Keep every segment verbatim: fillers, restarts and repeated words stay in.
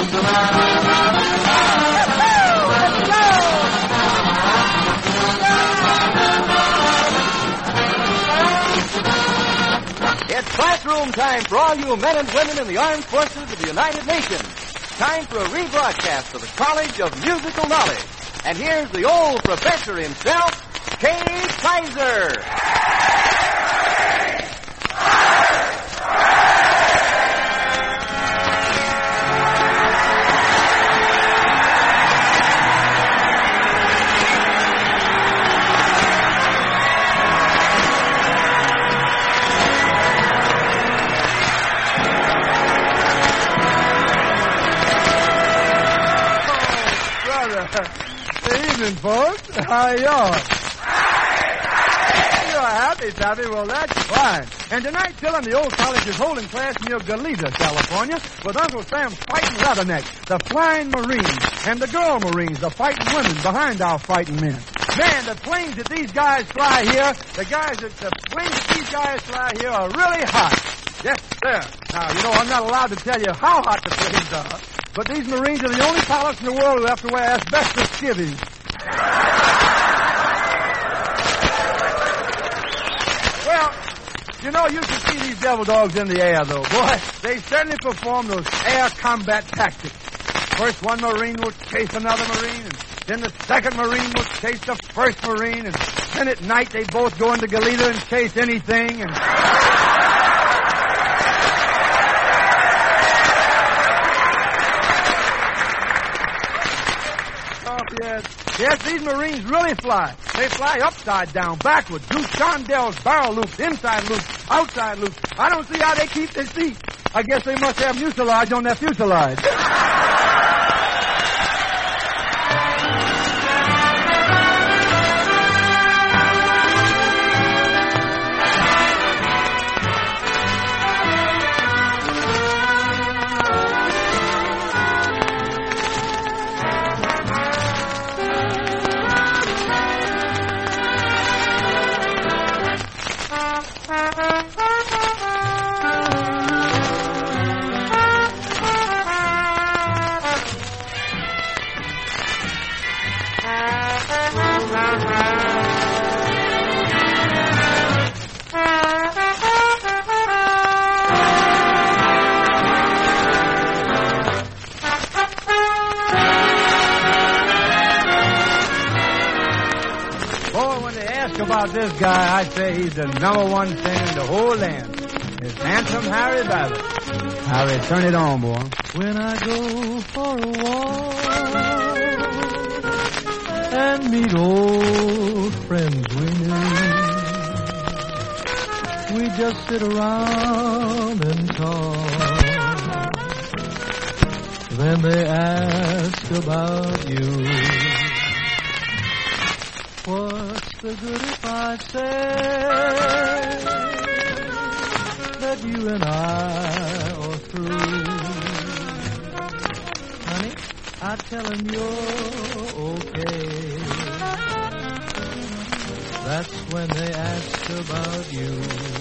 It's classroom time for all you men and women in the armed forces of the United Nations. Time for a rebroadcast of the College of Musical Knowledge. And here's the old professor himself, Kay Kaiser. Good evening, folks. How are y'all? You're happy, Taffy. Well, that's fine. And tonight, Tillin, the old college is holding class near Goleta, California, with Uncle Sam's fighting leathernecks, the flying Marines, and the girl Marines, the fighting women behind our fighting men. Man, the planes that these guys fly here, the guys that the planes that these guys fly here are really hot. Yes, sir. Now, you know, I'm not allowed to tell you how hot the planes are. But these Marines are the only pilots in the world who have to wear asbestos skivvies. Well, you know, you can see these devil dogs in the air, though. Boy, they certainly perform those air combat tactics. First one Marine will chase another Marine, and then the second Marine will chase the first Marine, and then at night they both go into Goleta and chase anything, and... Yes, yes, these Marines really fly. They fly upside down, backwards, do chandelles, barrel loops, inside loops, outside loops. I don't see how they keep their seats. I guess they must have mucilage on their fuselage. About this guy, I'd say he's the number one thing in the whole land. It's handsome Harry Babbitt. Harry, turn it on, boy. When I go for a walk and meet old friends we knew, we just sit around and talk. Then they ask about you. What's the good if I say that you and I are through? Honey, I tell them you're okay. That's when they ask about you.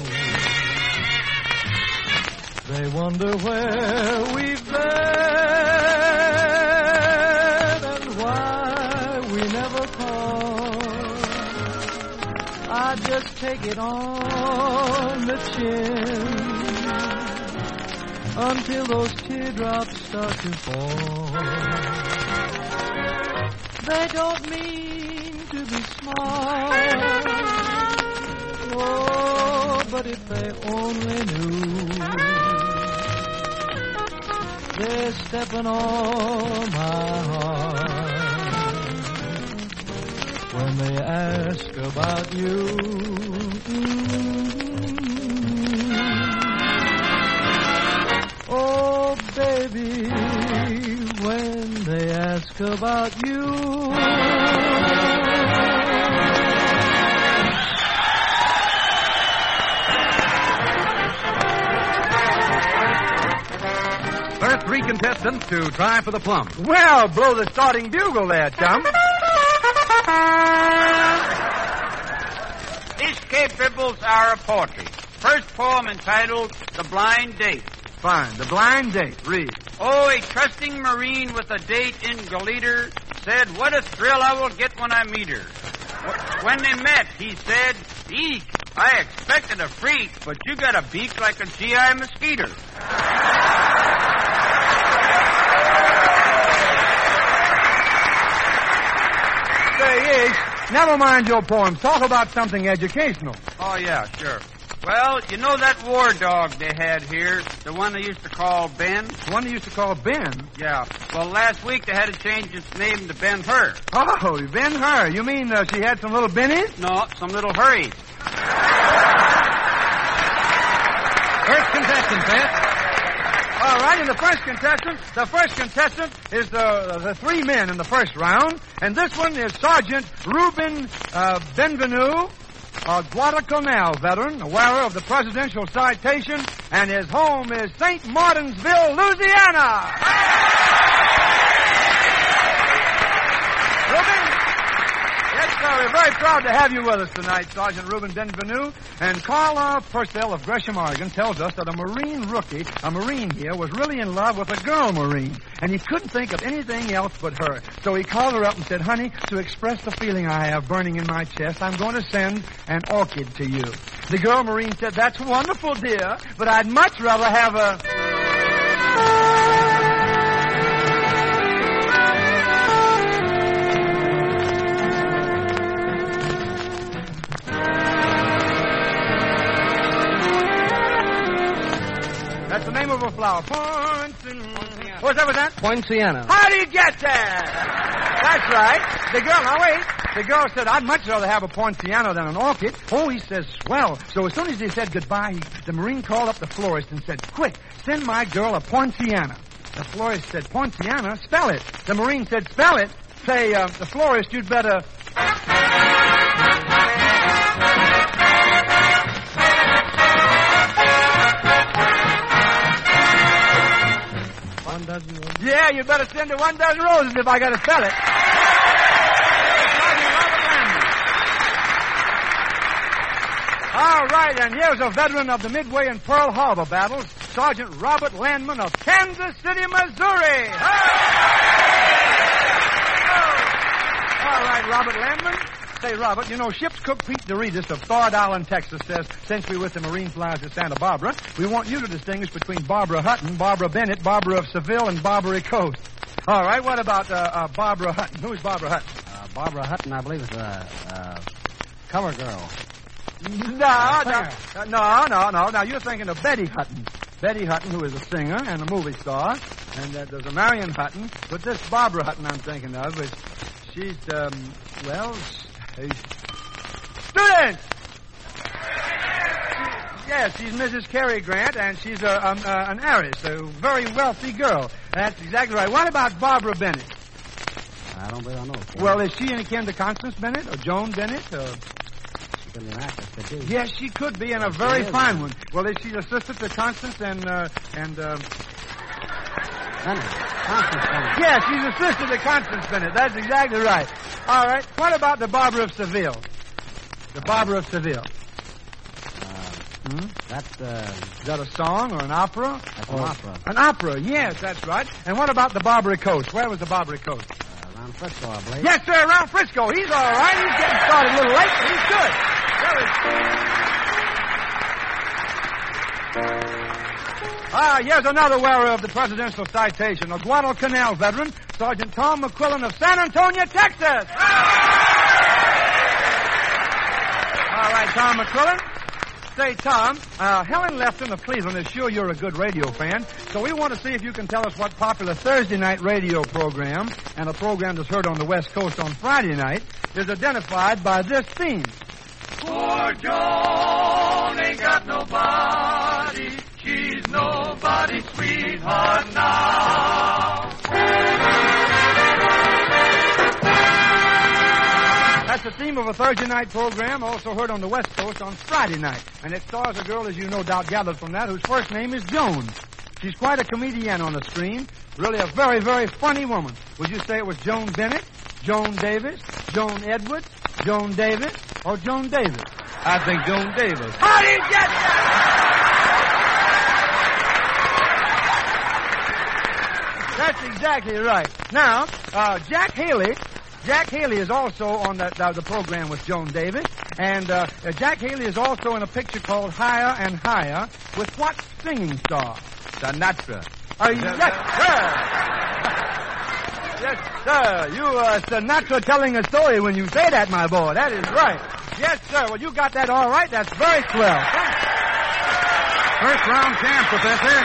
They wonder where we've been and why we never call. I just take it on the chin until those teardrops start to fall. They don't mean to be smart, oh, but if they only knew, they're stepping on my heart. When they ask about you, mm-hmm. Oh, baby, when they ask about you. First three contestants to try for the plum. Well, blow the starting bugle there, chum. This Cape Ripples are a poetry. First poem entitled The Blind Date. Fine. The blind date. Read. Oh, a trusting Marine with a date in Galeder said, what a thrill I will get when I meet her. When they met, he said, eek, I expected a freak, but you got a beak like a G I mosquito. Say, Ish, never mind your poems. Talk about something educational. Oh, yeah, sure. Well, you know that war dog they had here, the one they used to call Ben? The one they used to call Ben? Yeah. Well, last week they had to change its name to Ben Hur. Oh, Ben Hur. You mean uh, she had some little bennies? No, some little hurries. First contestant, Pat. All right, and the first contestant, the first contestant is the the three men in the first round, and this one is Sergeant Reuben uh, Benvenu, a Guadalcanal veteran, a wearer of the presidential citation, and his home is Saint Martinsville, Louisiana. Reuben? Yes, sir. We're very proud to have you with us tonight, Sergeant Reuben Benvenu. And Carl R. Purcell of Gresham, Oregon, tells us that a Marine rookie, a Marine here, was really in love with a girl Marine. And he couldn't think of anything else but her. So he called her up and said, honey, to express the feeling I have burning in my chest, I'm going to send an orchid to you. The girl Marine said, that's wonderful, dear, but I'd much rather have a... That's the name of a flower. Poinciana. What's that with that? Poinciana. How do you get that? That's right. The girl, now wait. The girl said, I'd much rather have a poinciana than an orchid. Oh, he says, swell. So as soon as he said goodbye, he, the Marine called up the florist and said, quick, send my girl a poinciana. The florist said, poinciana? Spell it. The Marine said, spell it. Say, uh, the florist, you'd better... One dozen roses. Yeah, you better send her one dozen roses if I got to sell it. All right, and here's a veteran of the Midway and Pearl Harbor battles, Sergeant Robert Landman of Kansas City, Missouri. All right, Robert Landman. Say, Robert, you know, ship's cook Pete DeRitas of Thord Island, Texas, says, since we're with the Marine flies at Santa Barbara, we want you to distinguish between Barbara Hutton, Barbara Bennett, Barbara of Seville, and Barbary Coast. All right, what about uh, uh, Barbara Hutton? Who's Barbara Hutton? Uh, Barbara Hutton, I believe, is a uh, cover girl. No, no, no, no, no. Now, you're thinking of Betty Hutton. Betty Hutton, who is a singer and a movie star. And uh, there's a Marion Hutton. But this Barbara Hutton I'm thinking of is, she's, um, well... Students! Yes, she's Missus Cary Grant, and she's a, um, uh, an heiress, a very wealthy girl. That's exactly right. What about Barbara Bennett? I don't believe I know. Sir. Well, is she any kin to Constance Bennett or Joan Bennett? Or... She could be an actress, could be. Yes, she could be, and a Yes, very she is, fine then. one. Well, is she a sister to Constance and, uh, and, uh... Bennett. Constance Bennett. Yes, she's a sister to Constance Bennett. That's exactly right. All right. What about the Barbara of Seville? The Barbara of Seville. Uh, Hmm? that's, uh... Is that a song or an opera? That's an Or- opera. An opera, yes, that's right. And what about the Barbary Coast? Where was the Barbary Coast? Uh, around Frisco, I believe. Yes, sir, around Frisco. He's all right. He's getting started a little late, but he's good. Very- Ah, here's another wearer of the presidential citation, a Guadalcanal veteran, Sergeant Tom McQuillan of San Antonio, Texas. All right, Tom McQuillan. Say, Tom, uh, Helen Lefton of Cleveland is sure you're a good radio fan, so we want to see if you can tell us what popular Thursday night radio program and a program that's heard on the West Coast on Friday night is identified by this theme. Poor Joan ain't got nobody. She's nobody's sweetheart now. That's the theme of a Thursday night program also heard on the West Coast on Friday night. And it stars a girl, as you no doubt gathered from that, whose first name is Joan. She's quite a comedian on the screen. Really a very, very funny woman. Would you say it was Joan Bennett, Joan Davis, Joan Edwards, Joan Davis, or Joan Davis? I think Joan Davis. How do you get that? That's exactly right. Now, uh, Jack Haley, Jack Haley is also on that uh, the program with Joan Davis, and uh, uh, Jack Haley is also in a picture called Higher and Higher with what singing star? Sinatra. Uh, yes, sir. Yes, sir. You uh, Sinatra telling a story when you say that, my boy. That is right. Yes, sir. Well, you got that all right. That's very swell. First round champ, Professor.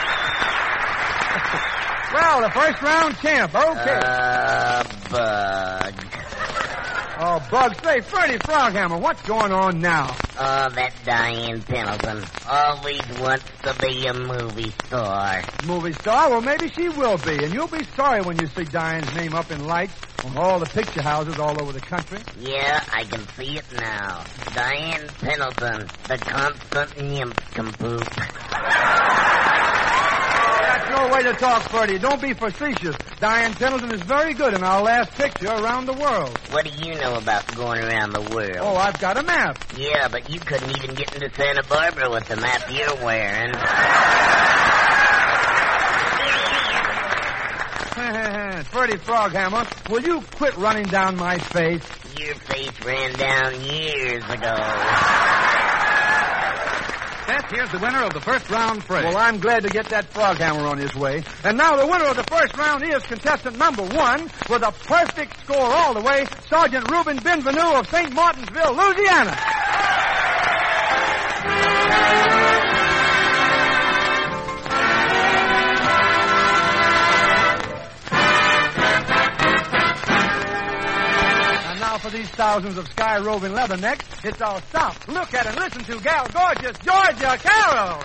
Well, the first round champ. Okay. Uh, Bug. Oh, Bug, say, Freddie Froghammer, what's going on now? Oh, that Diane Pendleton always wants to be a movie star. Movie star? Well, maybe she will be, and you'll be sorry when you see Diane's name up in lights on all the picture houses all over the country. Yeah, I can see it now. Diane Pendleton, the constant nincompoop. That's no way to talk, Freddie. Don't be facetious. Diane Pendleton is very good in our last picture, Around the World. What do you know about going around the world? Oh, I've got a map. Yeah, but you couldn't even get into Santa Barbara with the map you're wearing. Freddie Froghammer, will you quit running down my face? Your face ran down years ago. Seth, here's the winner of the first round, Fred. Well, I'm glad to get that Froghammer on his way. And now the winner of the first round is contestant number one with a perfect score all the way, Sergeant Reuben Benvenu of Saint Martinsville, Louisiana. For these thousands of sky roving leathernecks, it's our stop, look at, and listen to Gal Gorgeous Georgia Carroll.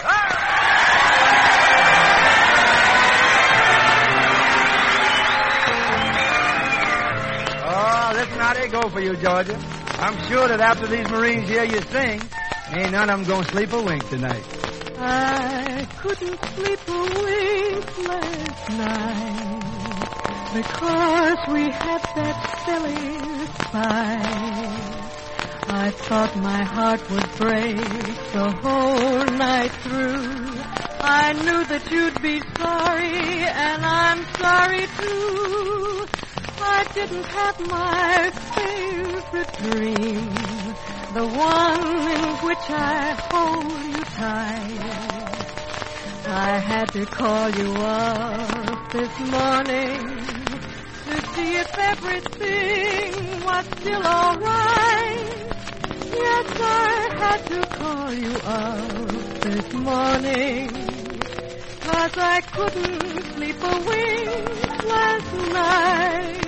Oh, listen how they go for you, Georgia. I'm sure that after these Marines hear you sing, ain't none of them gonna sleep a wink tonight. I couldn't sleep a wink last night because we had that silly fight. I thought my heart would break the whole night through. I knew that you'd be sorry, and I'm sorry too. I didn't have my favorite dream, the one in which I hold you tight. I had to call you up this morning to see if everything was still all right. Yes, I had to call you up this morning, 'cause I couldn't sleep a wink last night.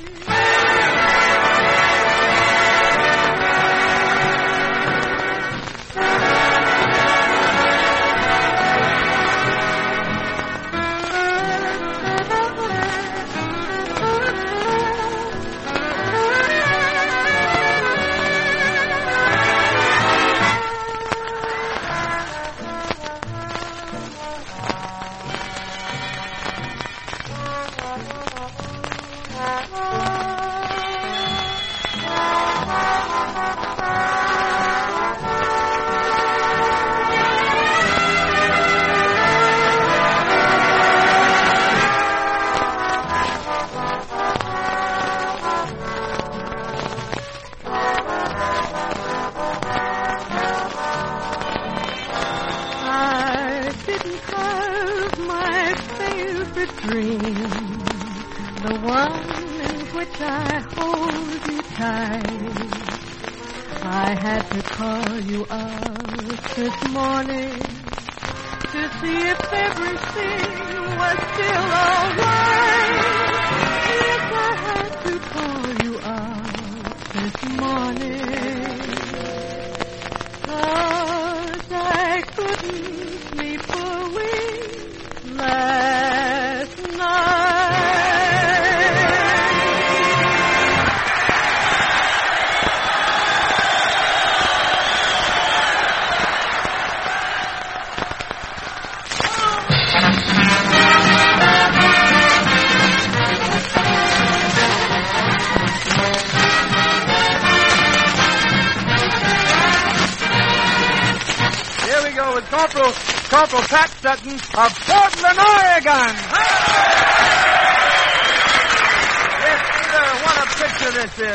I had to call you up this morning to see if everything was still all right. Yes, I had to call you up this morning, 'cause I couldn't sleep a wink last night. Corporal, Corporal Pat Sutton of Portland, Oregon.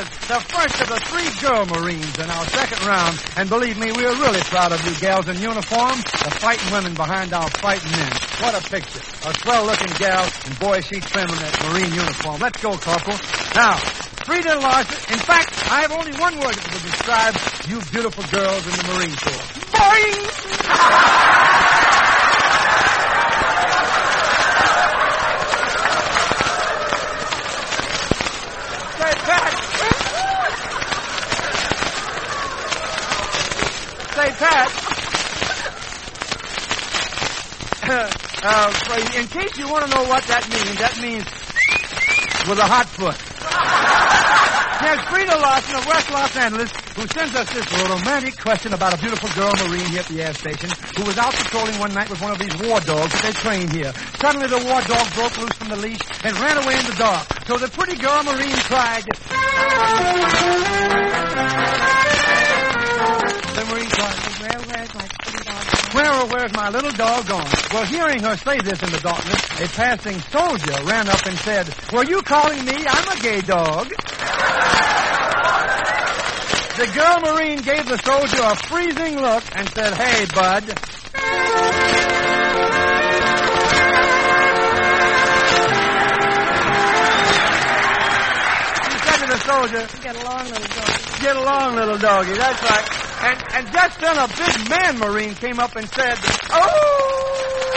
is the first of the three girl Marines in our second round. And believe me, we are really proud of you gals in uniform, the fighting women behind our fighting men. What a picture. A swell-looking gal, and boy, she's trim in that Marine uniform. Let's go, Corporal. Now, Frida Larson. In fact, I have only one word that will describe you beautiful girls in the Marine Corps. Boing! Say, Pat. Say, Pat. uh, in case you want to know what that means, that means with a hot foot. There's Frida Larson of West Los Angeles who sends us this romantic question about a beautiful girl Marine here at the air station who was out patrolling one night with one of these war dogs that they train here. Suddenly the war dog broke loose from the leash and ran away in the dark. So the pretty girl Marine cried... The Marine cried... Where, where's my pretty dog? Where, oh, where's my little dog gone? Well, hearing her say this in the darkness, a passing soldier ran up and said, "Were you calling me? I'm a gay dog." The girl Marine gave the soldier a freezing look and said, "Hey, bud." She said to the soldier, Get along, little doggy. "Get along, little doggy." That's right. And, and just then a big man Marine came up and said, "Oh!"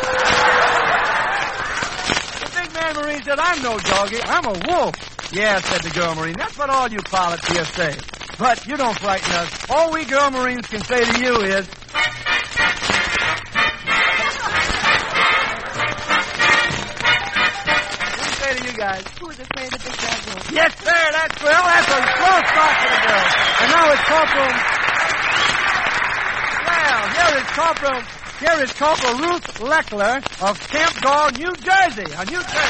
The big man Marine said, "I'm no doggy. I'm a wolf." "Yeah," said the girl Marine. "That's what all you pilots here say. But you don't frighten us. All we girl Marines can say to you is..." What do you say to you guys? Who's afraid of big bad wolf? Yes, sir. That's well. That's a slow start for the girls. And now it's Corporal... Well, here is Corporal... Here is Corporal Ruth Leckler of Camp Gore, New Jersey. A New Jersey.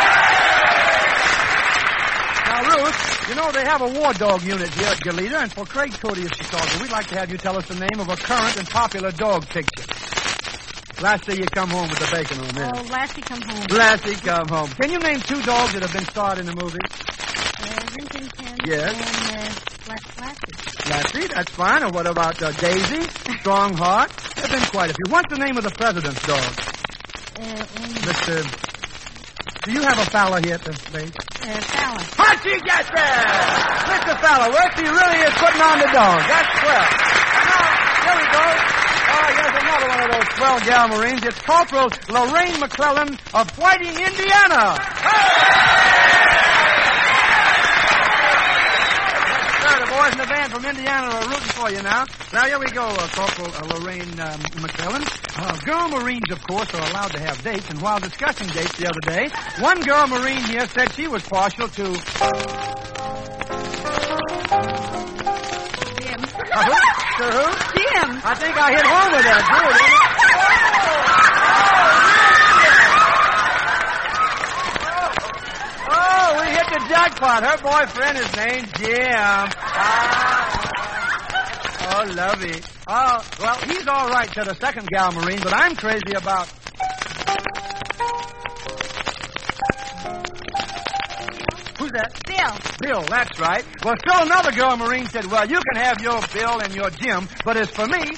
Now, Ruth, you know they have a war dog unit here at Goleta, and for Craig Cody of Chicago, we'd like to have you tell us the name of a current and popular dog picture. Lassie, you come home with the bacon on there. Oh, Lassie, come home. Lassie, come home. Can you name two dogs that have been starred in the movie? Uh, Lincoln Ken Yes. and uh, La- Lassie. Lassie, that's fine. Or what about uh, Daisy, Strongheart? There have been quite a few. What's the name of the president's dog? Uh, and, Mister Do you have a Fowler here at the base? uh, Fallon. How'd you get there? Mister Fowler, works, he really is putting on the dog. That's swell. And now, here we go. Oh, here's another one of those swell gal Marines. It's Corporal Lorraine McClellan of Whiting, Indiana. Sir, the boys in the band from Indiana are rooting for you now. Now, here we go, uh, Corporal uh, Lorraine um, McClellan. Uh, girl Marines, of course, are allowed to have dates, and while discussing dates the other day, one girl Marine here said she was partial to... Jim. Uh, who? To who? Jim. I think I hit home with that, too. Oh, we hit the jackpot. Her boyfriend is named Jim. Ah. Oh, lovey. Oh, well, he's all right to the second gal Marine, but I'm crazy about... Who's that? Bill. Bill, that's right. Well, still another girl Marine said, "Well, you can have your Bill and your Jim, but as for me..."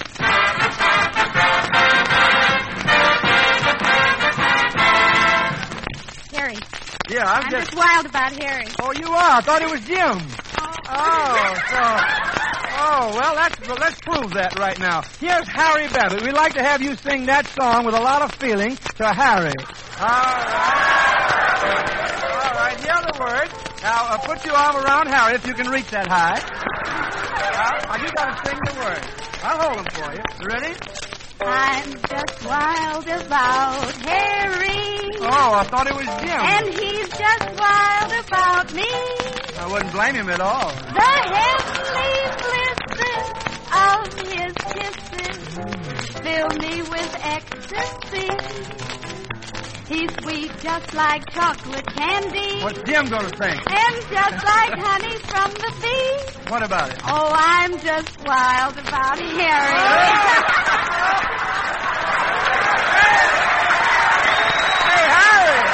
Harry. Yeah, I'm, I'm just... just wild about Harry. Oh, you are? I thought it was Jim. Oh, so... Oh, well, that's, well, let's prove that right now. Here's Harry Babbitt. We'd like to have you sing that song with a lot of feeling to Harry. All right. All right, here are the words. Now, uh, put your arm around Harry if you can reach that high. Now, you got to sing the words. I'll hold them for you. You ready? I'm just wild about Harry. Oh, I thought it was Jim. And he's just wild about me. I wouldn't blame him at all. The heavenly blisses of his kisses fill me with ecstasy. He's sweet just like chocolate candy. What's Jim going to sing? And just like honey from the bee. What about it? Oh, I'm just wild about Harry. Hey, Harry!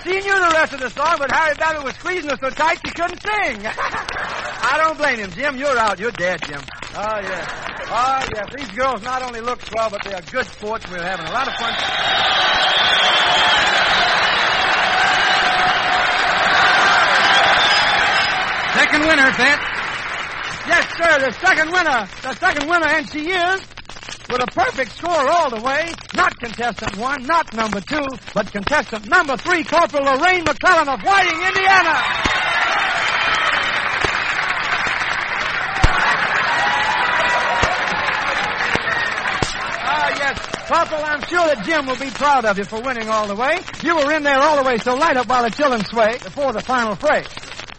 she knew the rest of the song, but Harry Babbitt was squeezing her so tight she couldn't sing. I don't blame him, Jim. You're out. You're dead, Jim. Oh, yeah. Oh, yeah. These girls not only look swell, but they are good sports. We're having a lot of fun. Second winner, Bet. Yes, sir, the second winner. The second winner, and she is, with a perfect score all the way, not contestant one, not number two, but contestant number three, Corporal Lorraine McClellan of Whiting, Indiana. Ah, yes. Corporal, I'm sure that Jim will be proud of you for winning all the way. You were in there all the way, so light up while the children sway before the final phrase.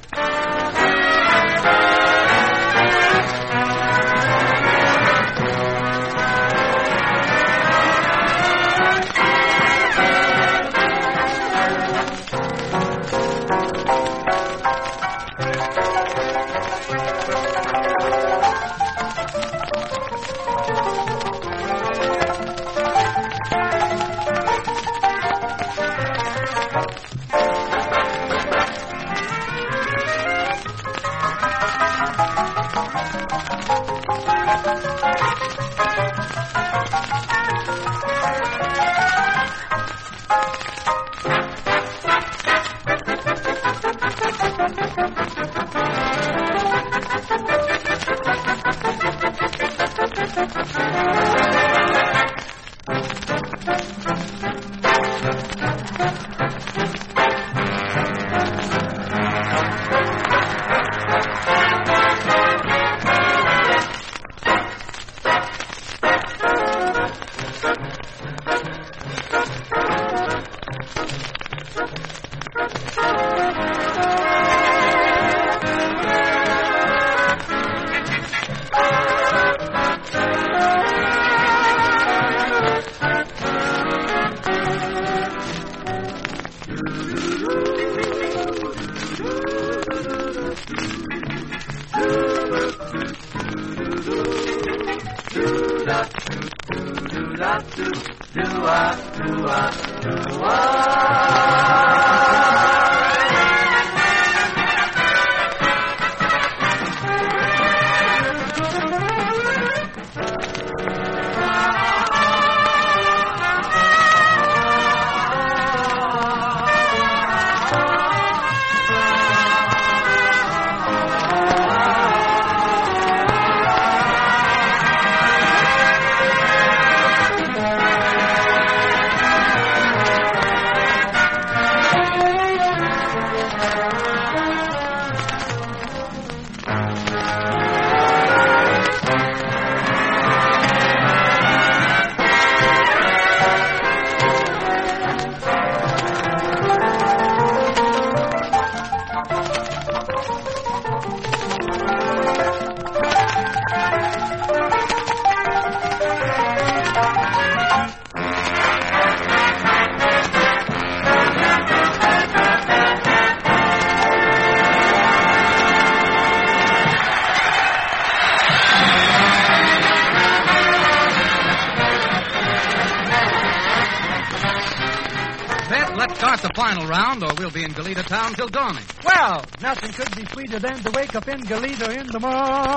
Start the final round, or we'll be in Goleta town till dawning. Well, nothing could be sweeter than to wake up in Goleta in the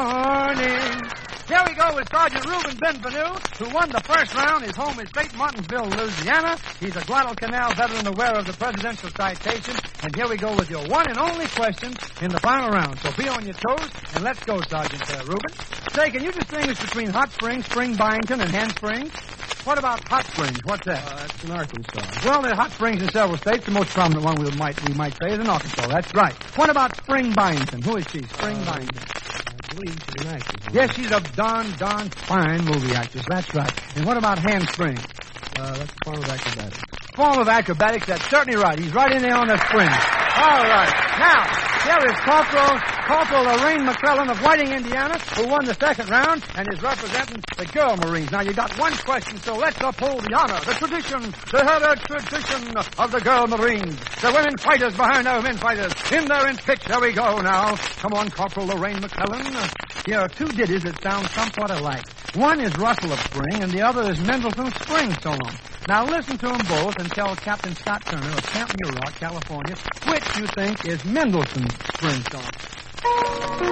morning. Here we go with Sergeant Reuben Benvenue, who won the first round. His home is Saint Martinsville, Louisiana. He's a Guadalcanal veteran aware of the presidential citation. And here we go with your one and only question in the final round. So be on your toes, and let's go, Sergeant uh, Reuben. Say, can you distinguish between Hot Springs, Spring Byington, and Hand Springs? What about Hot Springs? What's that? Uh, that's in Arkansas. Well, there are hot springs in several states. The most prominent one we might we might say is in Arkansas. That's right. What about Spring Byington? Who is she? Spring uh, Byington. I believe she's an actress. Yes, she's a darn, darn fine movie actress. That's right. And what about Hand Springs? Uh, that's a form of acrobatics. Form of acrobatics, that's certainly right. He's right in there on the spring. All right. Now, here is Corporal, Corporal Lorraine McClellan of Whiting, Indiana, who won the second round and is representing the Girl Marines. Now, you got one question, so let's uphold the honor, the tradition, the heritage tradition of the Girl Marines. The women fighters behind our men fighters. In there and pitch. There we go now. Come on, Corporal Lorraine McClellan. Here are two ditties that sound somewhat alike. One is Russell of Spring, and the other is Mendelssohn's Spring Song. Now listen to them both and tell Captain Scott Turner of Camp Muroc, California, which you think is Mendelssohn's spring song.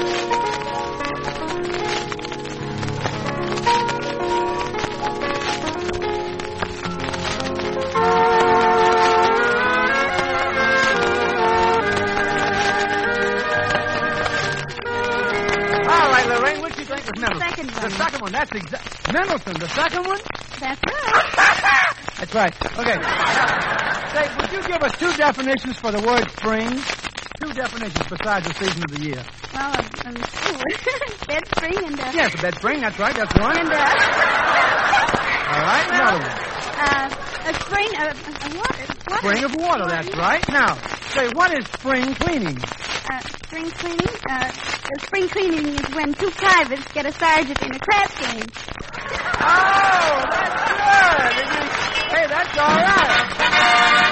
All right, Lorraine, which do you think is Mendelssohn? The second one. The second one. That's exact. Mendelssohn, the second one? That's right. That's right. Okay. Now, say, would you give us two definitions for the word spring? Two definitions besides the season of the year. Well, um, ooh, bed spring and uh, Yes, a bed spring. That's right. That's one. and uh, All right, another one. uh, a spring of uh, water. water. Spring of water. That's right. Now, say, what is spring cleaning? Uh, spring cleaning. Uh, uh, spring cleaning is when two privates get a sergeant in a craps game. Oh, that's good. Hey, that's all right.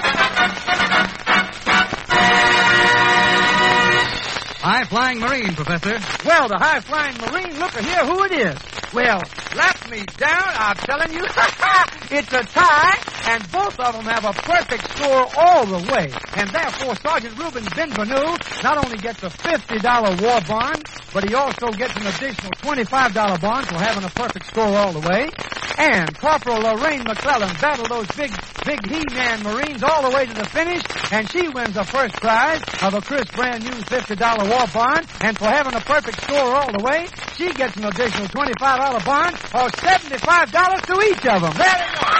High-flying Marine, Professor. Well, the high-flying Marine, look here who it is. Well, slap me down, I'm telling you. It's a tie, and both of them have a perfect score all the way. And therefore, Sergeant Reuben Benvenu not only gets a fifty dollar war bond, but he also gets an additional twenty-five dollar bond for having a perfect score all the way. And Corporal Lorraine McClellan battled those big, big He-Man Marines all the way to the finish, and she wins the first prize of a crisp brand new fifty dollar war bond. And for having a perfect score all the way, she gets an additional twenty-five dollar bond, or seventy-five dollars to each of them. There you go.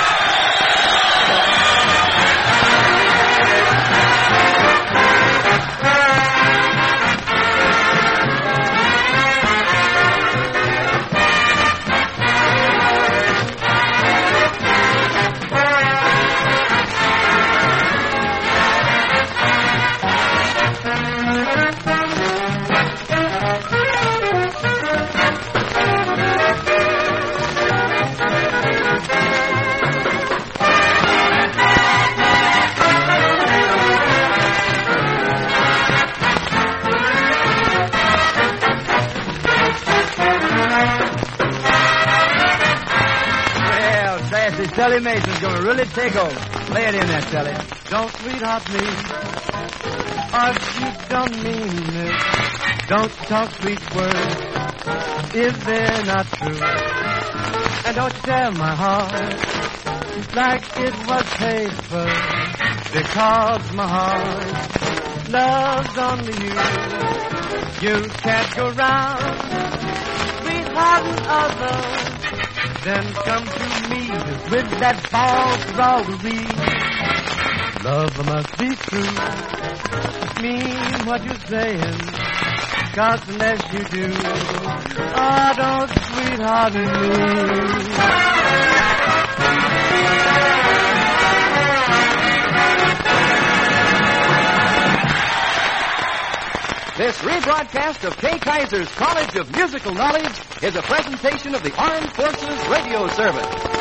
Telly Mason's going to really take over. Lay it in there, Telly. Don't sweetheart me, or you don't mean it. Don't talk sweet words if they're not true. And don't tear my heart like it was paper, because my heart loves only you. You can't go round sweethearting others, then come to me with that false robbery. Love must be true. Mean what you're saying, 'cause unless you do, oh, don't sweetheart me. This rebroadcast of Kay Kaiser's College of Musical Knowledge is a presentation of the Armed Forces Radio Service.